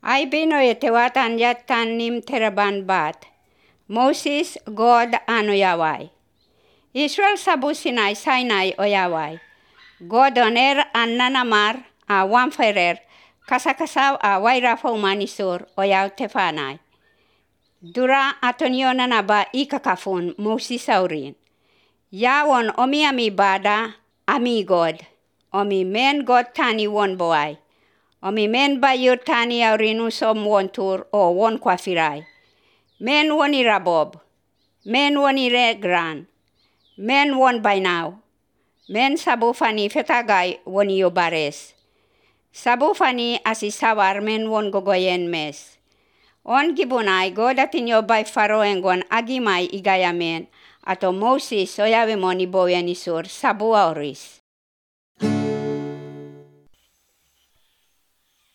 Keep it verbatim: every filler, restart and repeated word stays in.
Ay binoy tewatan yatan nim teraban bat. Moses God ano yaway. Israel sabu Sinai Sinai o yaway. God oner an nanamar a wamferer kasakasaw a wairafo manisur o yaw tefanay. Dura atonyo na naba ikakafun Moses saurin. Yawon omi ami bada ami God. Omi men God tani won boay. Omi men bayur tani aurinu som won tur o won kwafiray. Men woni rabob. Men woni regran. Men won by now. Men sabu fani fetagay woni yobares. Sabu fani asisawar men won gogoyen mes. On gibunay godatin yo by faro engon agimay igayamen. Ato Moses oyawe moni boyan isur sabu auris.